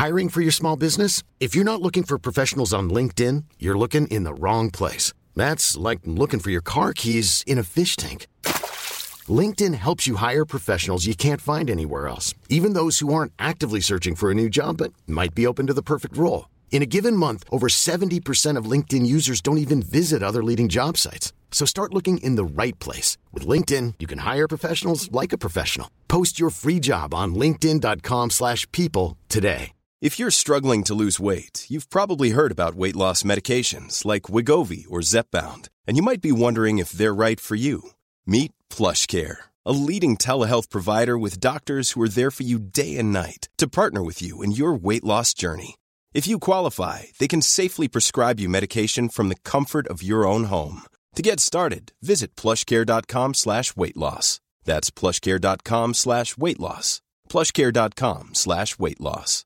Hiring for your small business? If you're not looking for professionals on LinkedIn, you're looking in the wrong place. That's like looking for your car keys in a fish tank. LinkedIn helps you hire professionals you can't find anywhere else, even those who aren't actively searching for a new job but might be open to the perfect role. In a given month, over 70% of LinkedIn users don't even visit other leading job sites. So start looking in the right place. With LinkedIn, you can hire professionals like a professional. Post your free job on linkedin.com/people today. If you're struggling to lose weight, you've probably heard about weight loss medications like Wegovy or Zepbound, and you might be wondering if they're right for you. Meet PlushCare, a leading telehealth provider with doctors who are there for you day and night to partner with you in your weight loss journey. If you qualify, they can safely prescribe you medication from the comfort of your own home. To get started, visit plushcare.com/weightloss. That's plushcare.com/weightloss. plushcare.com/weightloss.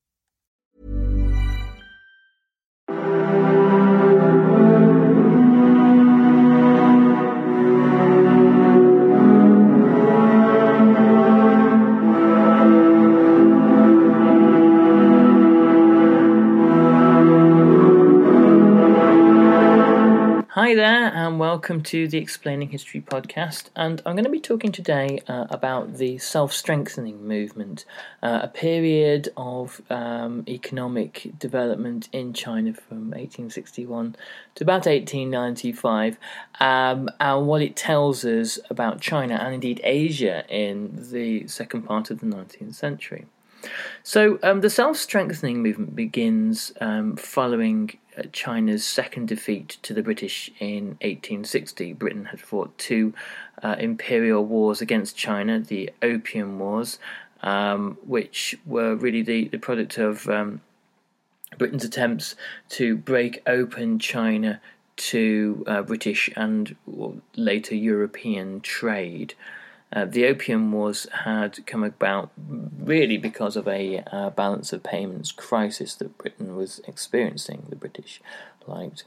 Hi there, and welcome to the Explaining History podcast. And I'm going to be talking today about the self-strengthening movement, a period of economic development in China from 1861 to about 1895, and what it tells us about China and indeed Asia in the second part of the 19th century. So the self-strengthening movement begins following China's second defeat to the British in 1860. Britain had fought two imperial wars against China, the Opium Wars, which were really the product of Britain's attempts to break open China to British and later European trade. The Opium Wars had come about really because of a balance of payments crisis that Britain was experiencing. The British liked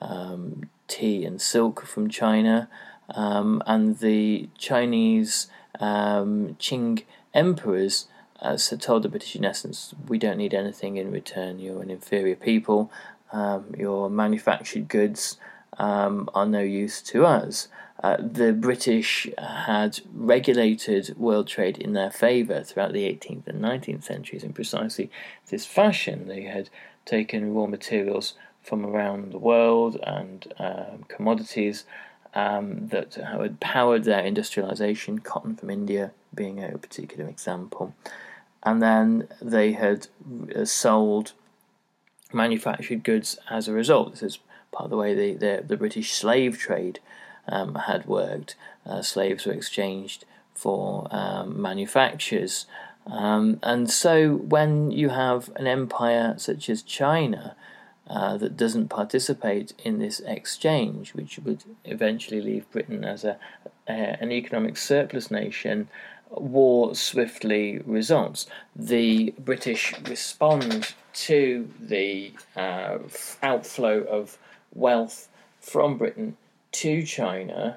tea and silk from China, and the Chinese Qing emperors told the British, in essence, we don't need anything in return. You're an inferior people. Your manufactured goods are no use to us. The British had regulated world trade in their favour throughout the 18th and 19th centuries in precisely this fashion. They had taken raw materials from around the world and commodities that had powered their industrialisation, cotton from India being a particular example, and then they had sold manufactured goods as a result. This is part of the way the British slave trade had worked. Slaves were exchanged for manufactures. And so when you have an empire such as China that doesn't participate in this exchange, which would eventually leave Britain as an economic surplus nation, war swiftly results. The British respond to the outflow of wealth from Britain to China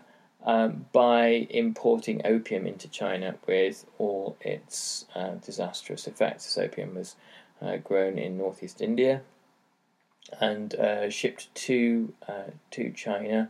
by importing opium into China with all its disastrous effects. This opium was grown in northeast India and shipped to China.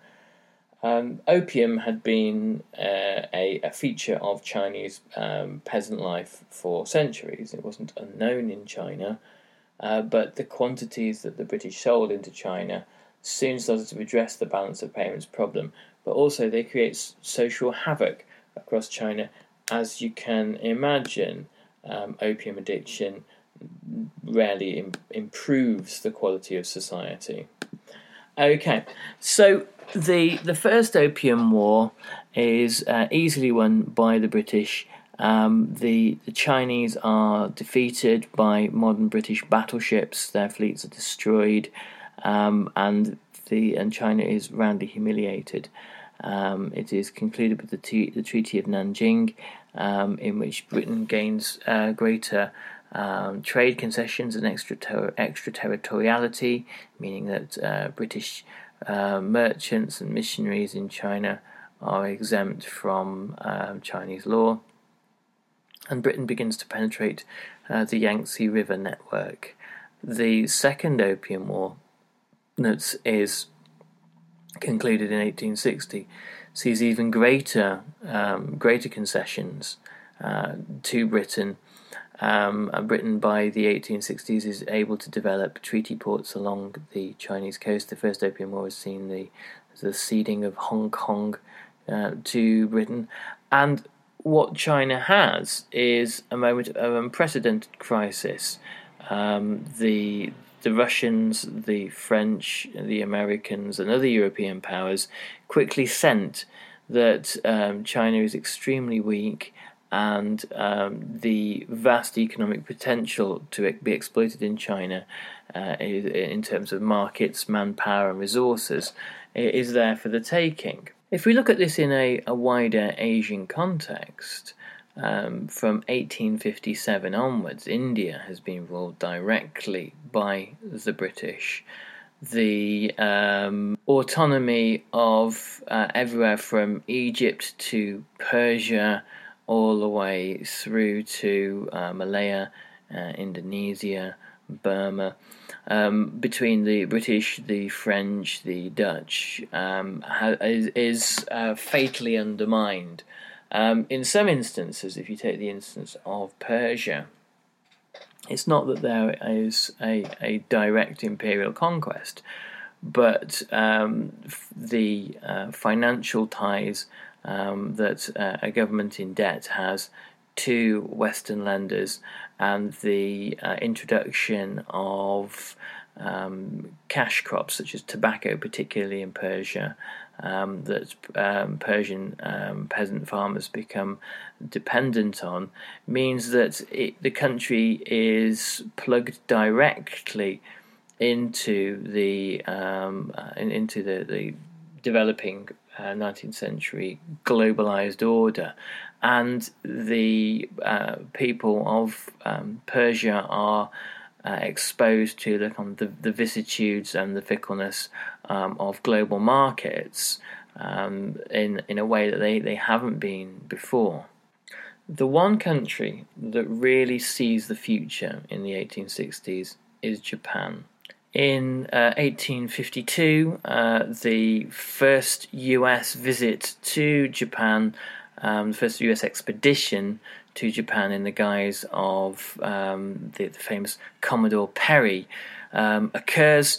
Opium had been a feature of Chinese peasant life for centuries. It wasn't unknown in China, but the quantities that the British sold into China soon started to address the balance of payments problem, but also they create social havoc across China. As you can imagine, opium addiction rarely improves the quality of society. Okay, so the first Opium War is easily won by the British. The Chinese are defeated by modern British battleships. Their fleets are destroyed, and China is roundly humiliated. It is concluded with the Treaty of Nanjing, in which Britain gains greater trade concessions and extraterritoriality, meaning that British merchants and missionaries in China are exempt from Chinese law. And Britain begins to penetrate the Yangtze River network. The Second Opium War, that is concluded in 1860, sees even greater concessions to Britain. Britain by the 1860s is able to develop treaty ports along the Chinese coast. The First Opium War has seen the ceding of Hong Kong to Britain, and what China has is a moment of unprecedented crisis. The Russians, the French, the Americans, and other European powers quickly sent that China is extremely weak, and the vast economic potential to be exploited in China in terms of markets, manpower, and resources is there for the taking. If we look at this in a wider Asian context, from 1857 onwards, India has been ruled directly by the British. The autonomy of everywhere from Egypt to Persia, all the way through to Malaya, Indonesia, Burma, between the British, the French, the Dutch, is fatally undermined. In some instances, if you take the instance of Persia, it's not that there is a direct imperial conquest, but the financial ties that a government in debt has to Western lenders, and the introduction of cash crops such as tobacco, particularly in Persia, that Persian peasant farmers become dependent on, means that the country is plugged directly into the developing 19th century globalized order, and the people of Persia are exposed to the vicissitudes and the fickleness of global markets in a way that they haven't been before. The one country that really sees the future in the 1860s is Japan. In 1852, the first US visit to Japan, the first US expedition to Japan in the guise of the famous Commodore Perry, occurs.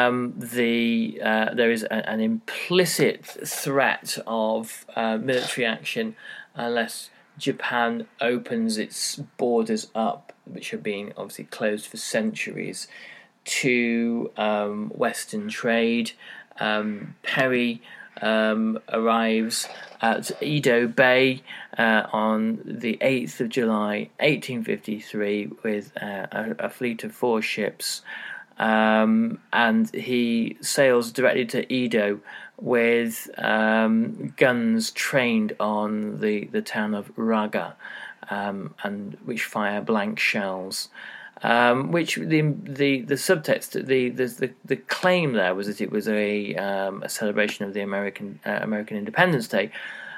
There is an implicit threat of military action unless Japan opens its borders up, which have been obviously closed for centuries, to Western trade. Perry arrives at Edo Bay on the 8th of July 1853 with a fleet of 4 ships, and he sails directly to Edo with guns trained on the town of Raga, and which fire blank shells. Which the subtext, the claim there was that it was a celebration of the American Independence Day,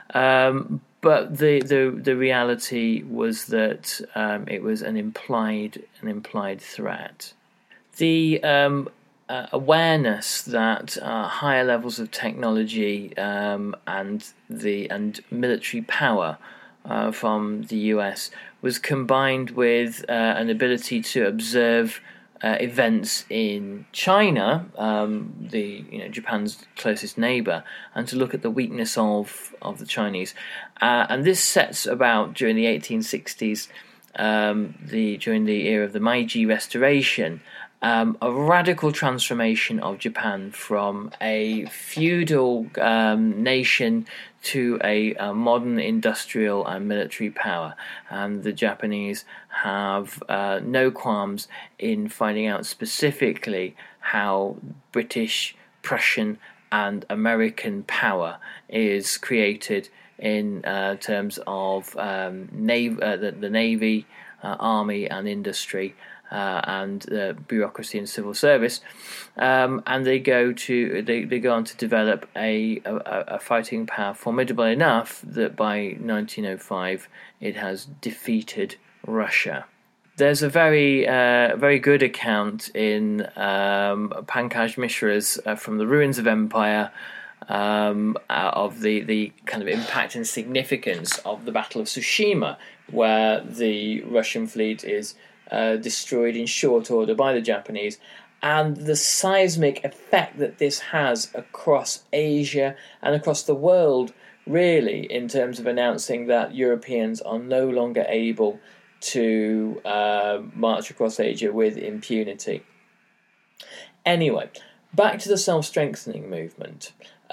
but the reality was that it was an implied threat. The awareness that higher levels of technology and military power from the US was combined with an ability to observe events in China, Japan's closest neighbour, and to look at the weakness of the Chinese. And this sets about during the 1860s, during the era of the Meiji Restoration, a radical transformation of Japan from a feudal nation to a modern industrial and military power. And the Japanese have no qualms in finding out specifically how British, Prussian, and American power is created in terms of the Navy, Army, and industry. And bureaucracy and civil service, and they go on to develop a fighting power formidable enough that by 1905 it has defeated Russia. There's a very good account in Pankaj Mishra's From the Ruins of Empire of the kind of impact and significance of the Battle of Tsushima, where the Russian fleet is destroyed in short order by the Japanese, and the seismic effect that this has across Asia and across the world, really, in terms of announcing that Europeans are no longer able to march across Asia with impunity. Anyway, back to the self-strengthening movement.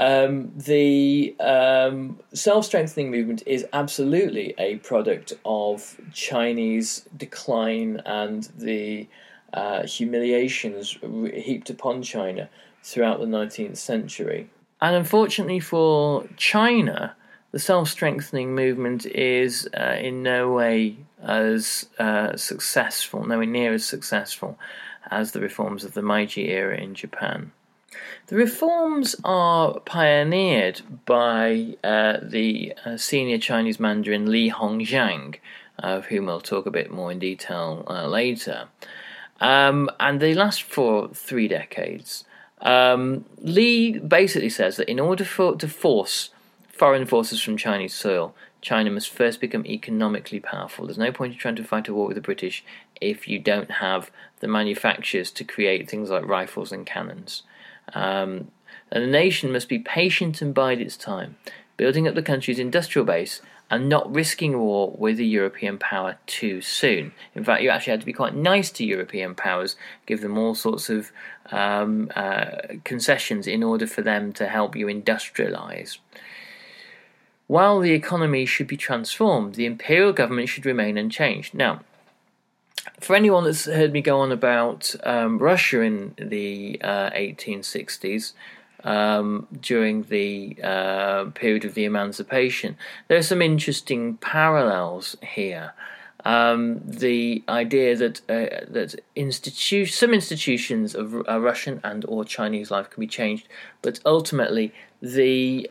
The self-strengthening movement is absolutely a product of Chinese decline and the humiliations heaped upon China throughout the 19th century. And unfortunately for China, the self-strengthening movement is in no way as successful, nowhere near as successful as the reforms of the Meiji era in Japan. The reforms are pioneered by the senior Chinese Mandarin Li Hongzhang, of whom we'll talk a bit more in detail later. And they last for 3 decades. Li basically says that in order to force foreign forces from Chinese soil, China must first become economically powerful. There's no point in trying to fight a war with the British if you don't have the manufacturers to create things like rifles and cannons. And the nation must be patient and bide its time, building up the country's industrial base and not risking war with a European power too soon. In fact, you actually had to be quite nice to European powers, give them all sorts of concessions in order for them to help you industrialise. While the economy should be transformed, the imperial government should remain unchanged. Now, for anyone that's heard me go on about Russia in the 1860s, during the period of the emancipation, there are some interesting parallels here. The idea that some institutions of Russian and or Chinese life can be changed, but ultimately the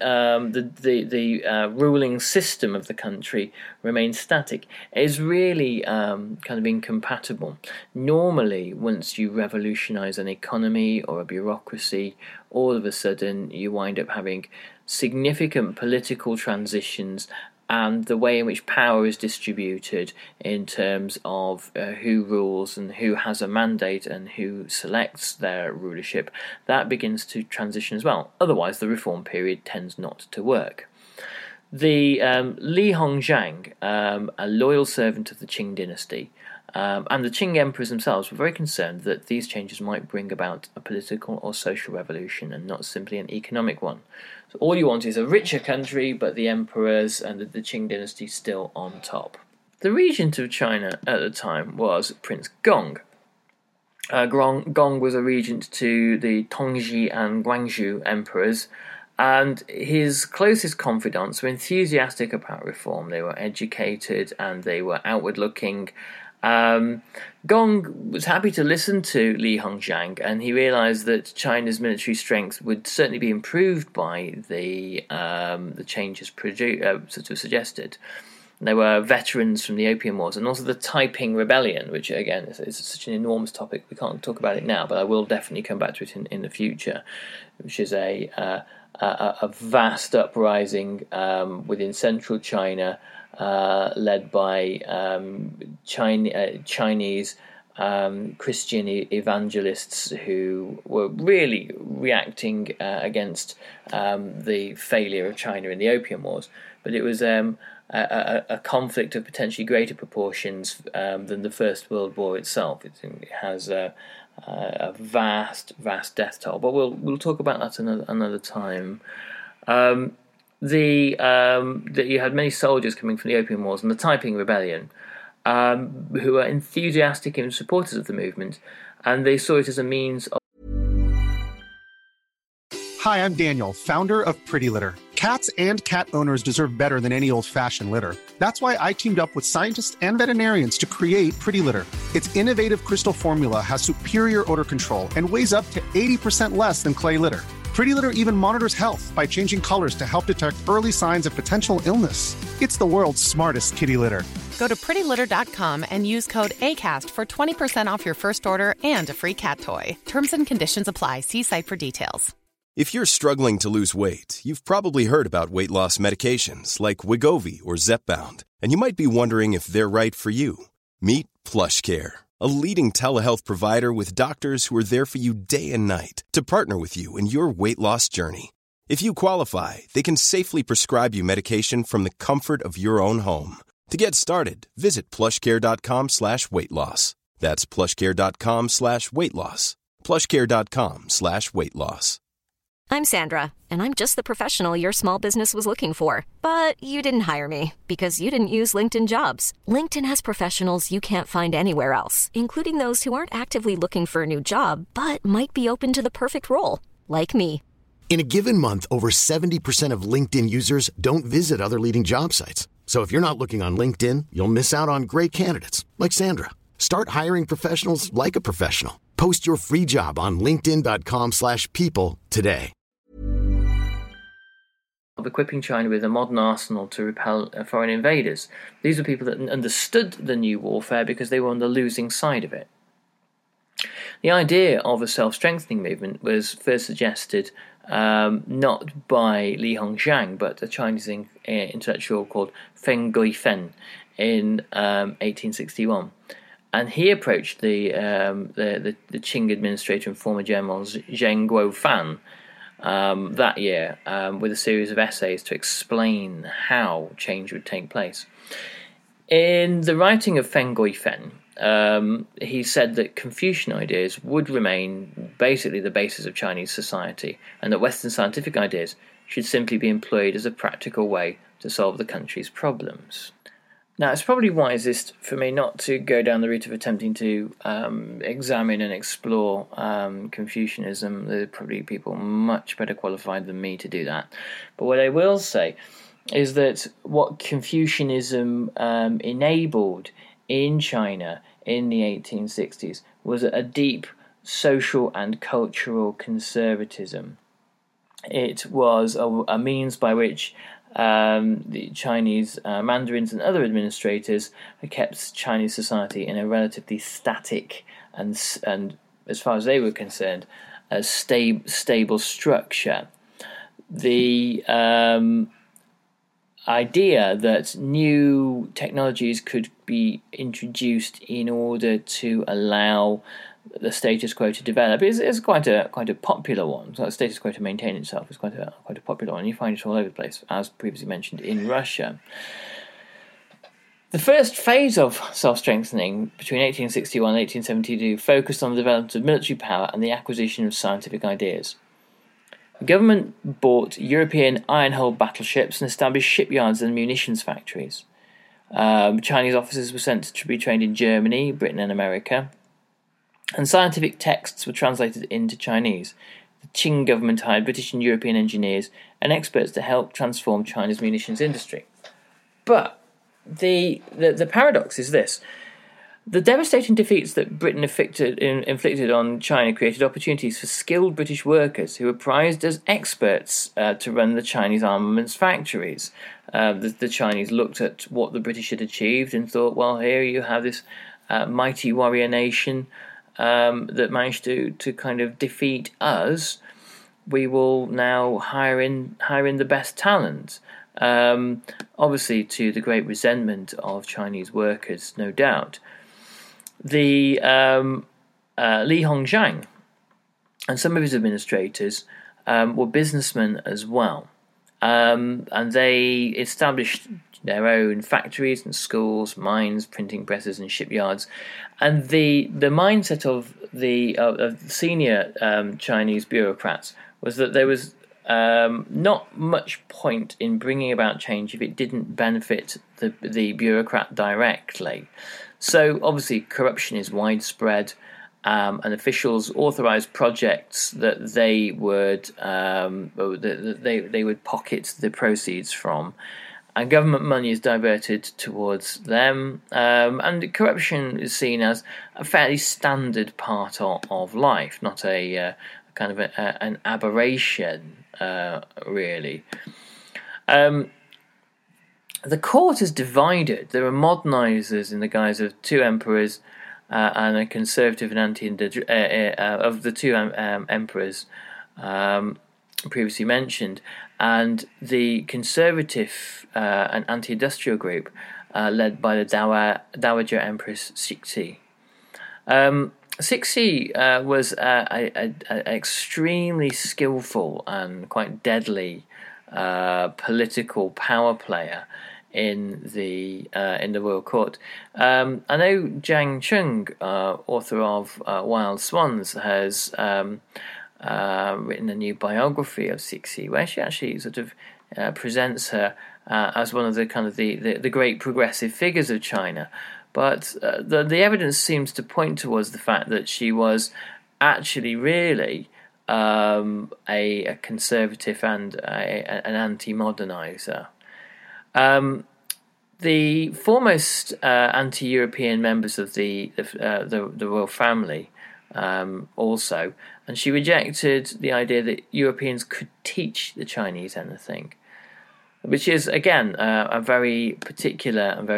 ruling system of the country remains static, is really kind of incompatible. Normally, once you revolutionize an economy or a bureaucracy, all of a sudden you wind up having significant political transitions, and the way in which power is distributed in terms of who rules and who has a mandate and who selects their rulership, that begins to transition as well. Otherwise, the reform period tends not to work. The Li Hongzhang, a loyal servant of the Qing dynasty, and the Qing emperors themselves were very concerned that these changes might bring about a political or social revolution and not simply an economic one. So all you want is a richer country, but the emperors and the Qing dynasty still on top. The regent of China at the time was Prince Gong. Gong was a regent to the Tongji and Guangxu emperors, and his closest confidants were enthusiastic about reform. They were educated and they were outward-looking. Gong was happy to listen to Li Hongzhang, and he realised that China's military strength would certainly be improved by the changes sort of suggested. There were veterans from the Opium Wars, and also the Taiping Rebellion, which again is such an enormous topic. We can't talk about it now, but I will definitely come back to it in the future, which is a vast uprising within central China, led by Chinese Christian evangelists who were really reacting against the failure of China in the Opium Wars. But it was a conflict of potentially greater proportions than the First World War itself. It has a vast death toll, but we'll talk about that another time. That you had many soldiers coming from the Opium Wars and the Taiping Rebellion, who were enthusiastic and supporters of the movement, and they saw it as a means of... Hi, I'm Daniel, founder of Pretty Litter. Cats and cat owners deserve better than any old-fashioned litter. That's why I teamed up with scientists and veterinarians to create Pretty Litter. Its innovative crystal formula has superior odor control and weighs up to 80% less than clay litter. Pretty Litter even monitors health by changing colors to help detect early signs of potential illness. It's the world's smartest kitty litter. Go to prettylitter.com and use code ACAST for 20% off your first order and a free cat toy. Terms and conditions apply. See site for details. If you're struggling to lose weight, you've probably heard about weight loss medications like Wegovy or Zepbound, and you might be wondering if they're right for you. Meet PlushCare, a leading telehealth provider with doctors who are there for you day and night to partner with you in your weight loss journey. If you qualify, they can safely prescribe you medication from the comfort of your own home. To get started, visit plushcare.com/weightloss. That's plushcare.com/weightloss. plushcare.com/weightloss. I'm Sandra, and I'm just the professional your small business was looking for. But you didn't hire me because you didn't use LinkedIn Jobs. LinkedIn has professionals you can't find anywhere else, including those who aren't actively looking for a new job, but might be open to the perfect role, like me. In a given month, over 70% of LinkedIn users don't visit other leading job sites. So if you're not looking on LinkedIn, you'll miss out on great candidates like Sandra. Start hiring professionals like a professional. Post your free job on linkedin.com/people today. Of equipping China with a modern arsenal to repel foreign invaders. These were people that understood the new warfare because they were on the losing side of it. The idea of a self-strengthening movement was first suggested not by Li Hongzhang, but a Chinese intellectual called Feng Guifen in 1861. And he approached the Qing administrator and former general Zheng Guofan that year with a series of essays to explain how change would take place. In the writing of Feng Guifen, he said that Confucian ideas would remain basically the basis of Chinese society, and that Western scientific ideas should simply be employed as a practical way to solve the country's problems. Now, it's probably wisest for me not to go down the route of attempting to examine and explore Confucianism. There are probably people much better qualified than me to do that. But what I will say is that what Confucianism enabled in China in the 1860s was a deep social and cultural conservatism. It was a means by which the Chinese mandarins and other administrators kept Chinese society in a relatively static and as far as they were concerned, a stable structure. The idea that new technologies could be introduced in order to allow the status quo to develop is quite a popular one. So the status quo to maintain itself is quite a popular one. You find it all over the place, as previously mentioned, in Russia. The first phase of self-strengthening between 1861 and 1872 focused on the development of military power and the acquisition of scientific ideas. The government bought European iron-hulled battleships and established shipyards and munitions factories. Chinese officers were sent to be trained in Germany, Britain and America. And scientific texts were translated into Chinese. The Qing government hired British and European engineers and experts to help transform China's munitions industry. But the paradox is this. The devastating defeats that Britain inflicted on China created opportunities for skilled British workers who were prized as experts to run the Chinese armaments factories. The Chinese looked at what the British had achieved and thought, well, here you have this mighty warrior nation that managed to kind of defeat us. We will now hire in the best talent. Obviously, to the great resentment of Chinese workers, no doubt. The Li Hongzhang and some of his administrators were businessmen as well, and they established their own factories and schools, mines, printing presses, and shipyards. And the mindset of the senior Chinese bureaucrats was that there was not much point in bringing about change if it didn't benefit the bureaucrat directly. So obviously corruption is widespread, and officials authorised projects that they would pocket the proceeds from, and government money is diverted towards them. And corruption is seen as a fairly standard part of life, not a kind of an aberration, really. the court is divided. There are modernizers in the guise of two emperors and a conservative and of the two emperors previously mentioned, and the conservative and anti-industrial group led by the Dowager Empress Cixi. Cixi was an extremely skillful and quite deadly political power player in the royal court. I know Zhang Chung, author of Wild Swans, has written a new biography of Cixi, where she actually sort of presents her as one of the kind of the great progressive figures of China. But the evidence seems to point towards the fact that she was actually really a conservative and an anti-modernizer. The foremost anti-European members of the royal family also, and she rejected the idea that Europeans could teach the Chinese anything, which is again a very particular and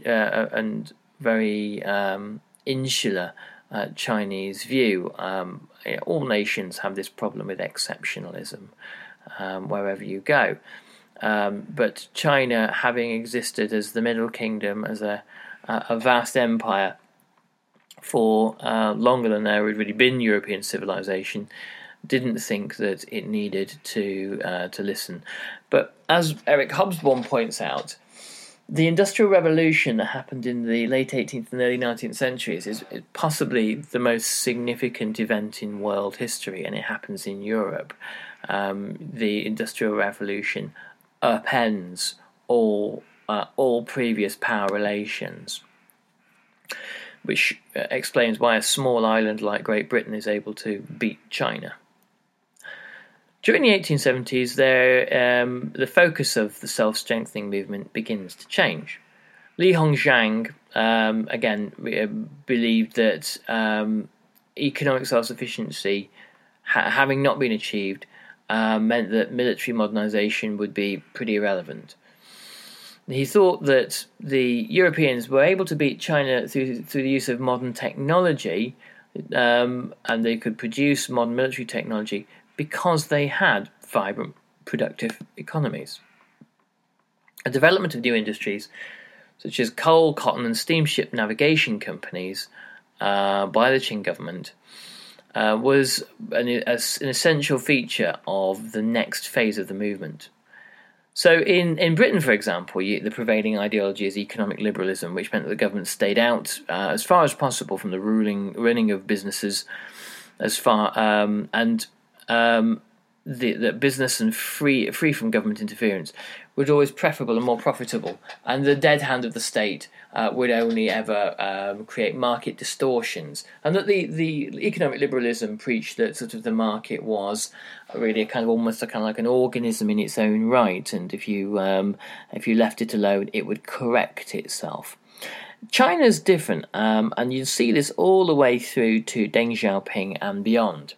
very insular Chinese view. All nations have this problem with exceptionalism wherever you go. But China, having existed as the Middle Kingdom, as a vast empire for longer than there had really been European civilization, didn't think that it needed to listen. But as Eric Hobsbawm points out, the Industrial Revolution that happened in the late 18th and early 19th centuries is possibly the most significant event in world history, and it happens in Europe. The Industrial Revolution upends all previous power relations, which explains why a small island like Great Britain is able to beat China. During the 1870s, the focus of the self-strengthening movement begins to change. Li Hongzhang, again, believed that economic self-sufficiency, having not been achieved, meant that military modernization would be pretty irrelevant. He thought that the Europeans were able to beat China through the use of modern technology, and they could produce modern military technology because they had vibrant, productive economies. A development of new industries, such as coal, cotton, and steamship navigation companies by the Qing government, was an essential feature of the next phase of the movement. So in Britain, for example, the prevailing ideology is economic liberalism, which meant that the government stayed out as far as possible from the running of businesses, the business and free from government interference was always preferable and more profitable, and the dead hand of the state would only ever create market distortions, and that the economic liberalism preached that sort of the market was really almost like an organism in its own right, and if you left it alone, it would correct itself. China's different, and you see this all the way through to Deng Xiaoping and beyond.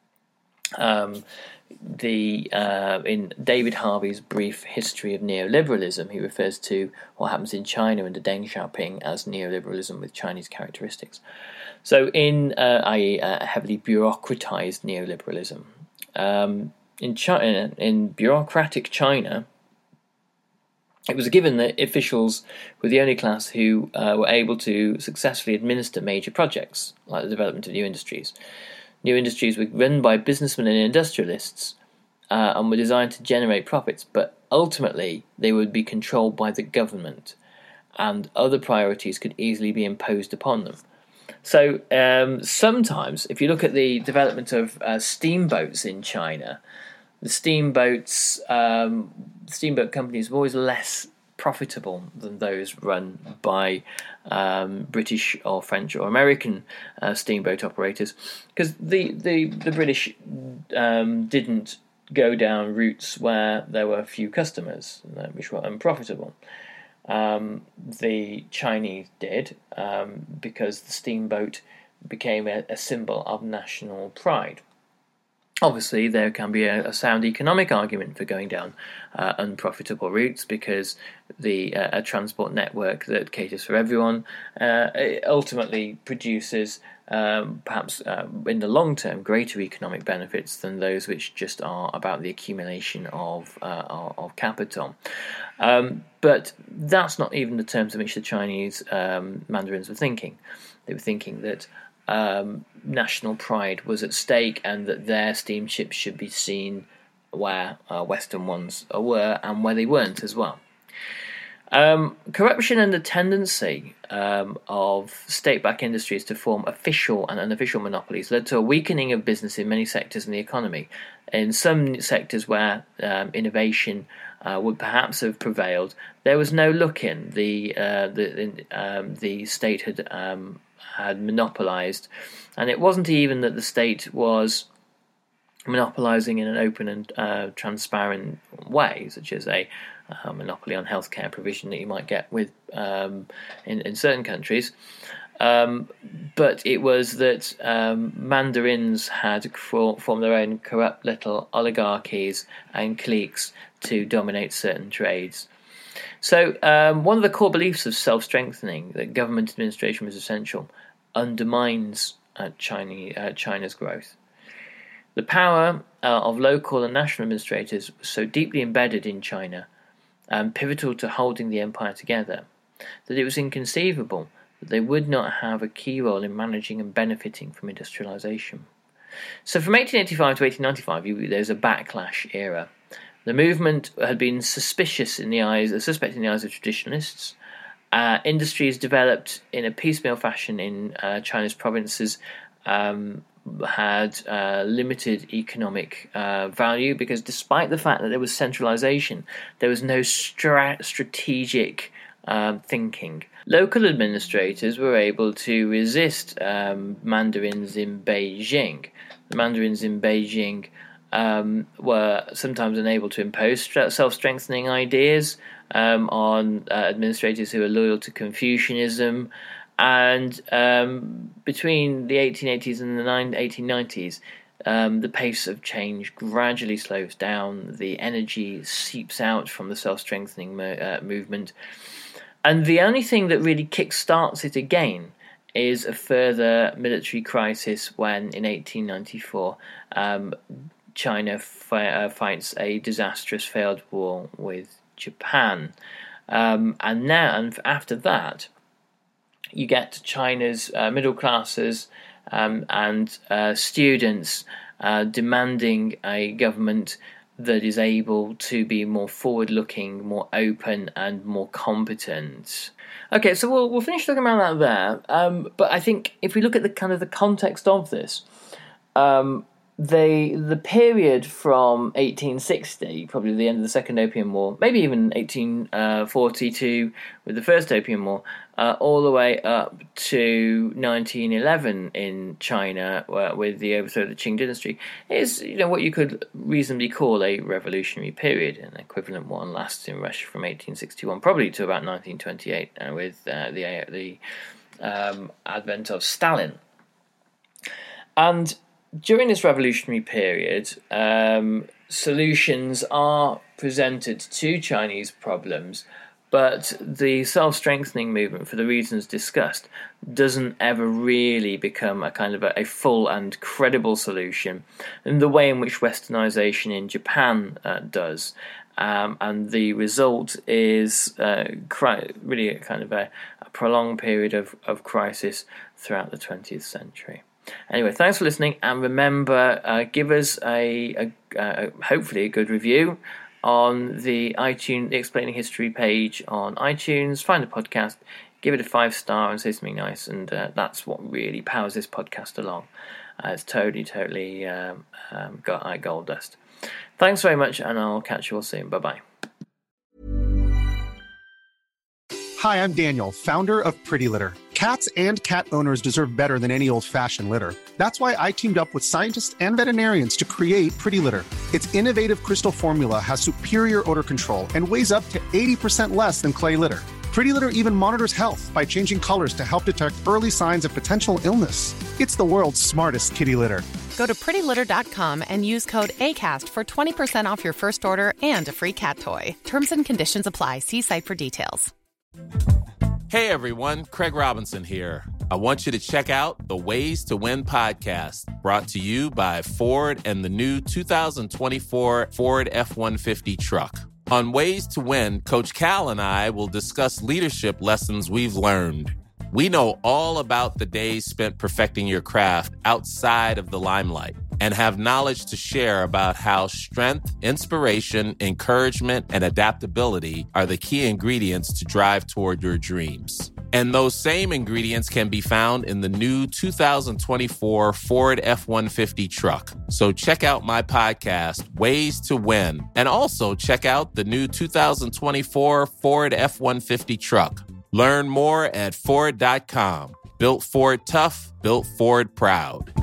In David Harvey's brief history of neoliberalism, he refers to what happens in China under Deng Xiaoping as neoliberalism with Chinese characteristics. So i.e. heavily bureaucratized neoliberalism. In bureaucratic China, it was given that officials were the only class who were able to successfully administer major projects, like the development of new industries. New industries were run by businessmen and industrialists and were designed to generate profits, but ultimately they would be controlled by the government, and other priorities could easily be imposed upon them. So sometimes, if you look at the development of steamboats in China, the steamboat companies were always less profitable than those run by British or French or American steamboat operators, because the British didn't go down routes where there were few customers, which were unprofitable. The Chinese did, because the steamboat became a symbol of national pride. Obviously, there can be a sound economic argument for going down unprofitable routes, because a transport network that caters for everyone it ultimately produces perhaps in the long term greater economic benefits than those which just are about the accumulation of capital. But that's not even the terms in which the Chinese mandarins were thinking. They were thinking that national pride was at stake, and that their steamships should be seen where Western ones were and where they weren't as well. Corruption and the tendency of state-backed industries to form official and unofficial monopolies led to a weakening of business in many sectors in the economy. In some sectors where innovation would perhaps have prevailed, there was no look-in. The state had monopolised, and it wasn't even that the state was monopolising in an open and transparent way, such as a monopoly on healthcare provision that you might get with in certain countries. But it was that mandarins had formed their own corrupt little oligarchies and cliques to dominate certain trades. So one of the core beliefs of self-strengthening, that government administration was essential, undermines China's growth. The power of local and national administrators was so deeply embedded in China and pivotal to holding the empire together that it was inconceivable that they would not have a key role in managing and benefiting from industrialization. So from 1885 to 1895, there's a backlash era. The movement had been suspect in the eyes of traditionalists. Industries developed in a piecemeal fashion in China's provinces had limited economic value, because despite the fact that there was centralization, there was no strategic thinking. Local administrators were able to resist mandarins in Beijing. The mandarins in Beijing were sometimes unable to impose self-strengthening ideas on administrators who were loyal to Confucianism. And between the 1880s and the 1890s, the pace of change gradually slows down. The energy seeps out from the self-strengthening movement. And the only thing that really kickstarts it again is a further military crisis when, in 1894, China fights a disastrous failed war with Japan. And after that, you get China's middle classes and students demanding a government that is able to be more forward-looking, more open, and more competent. Okay, so we'll finish talking about that there. But I think if we look at the context of this, the period from 1860, probably the end of the Second Opium War, maybe even 1842 with the First Opium War, all the way up to 1911 in China with the overthrow of the Qing dynasty, is what you could reasonably call a revolutionary period. An equivalent one lasts in Russia from 1861 probably to about 1928 with the advent of Stalin. And during this revolutionary period, solutions are presented to Chinese problems, but the self-strengthening movement, for the reasons discussed, doesn't ever really become a kind of a full and credible solution in the way in which westernization in Japan does. And the result is really a kind of a prolonged period of crisis throughout the 20th century. Anyway, thanks for listening, and remember, give us a hopefully a good review on the Explaining History page on iTunes. Find the podcast, give it a 5-star, and say something nice, and that's what really powers this podcast along. It's totally got gold dust. Thanks very much, and I'll catch you all soon. Bye-bye. Hi, I'm Daniel, founder of Pretty Litter. Cats and cat owners deserve better than any old-fashioned litter. That's why I teamed up with scientists and veterinarians to create Pretty Litter. Its innovative crystal formula has superior odor control and weighs up to 80% less than clay litter. Pretty Litter even monitors health by changing colors to help detect early signs of potential illness. It's the world's smartest kitty litter. Go to prettylitter.com and use code ACAST for 20% off your first order and a free cat toy. Terms and conditions apply. See site for details. Hey everyone, Craig Robinson here. I want you to check out the Ways to Win podcast, brought to you by Ford and the new 2024 Ford F-150 truck. On Ways to Win, Coach Cal and I will discuss leadership lessons we've learned. We know all about the days spent perfecting your craft outside of the limelight and have knowledge to share about how strength, inspiration, encouragement, and adaptability are the key ingredients to drive toward your dreams. And those same ingredients can be found in the new 2024 Ford F-150 truck. So check out my podcast, Ways to Win, and also check out the new 2024 Ford F-150 truck. Learn more at Ford.com. Built Ford tough, built Ford proud.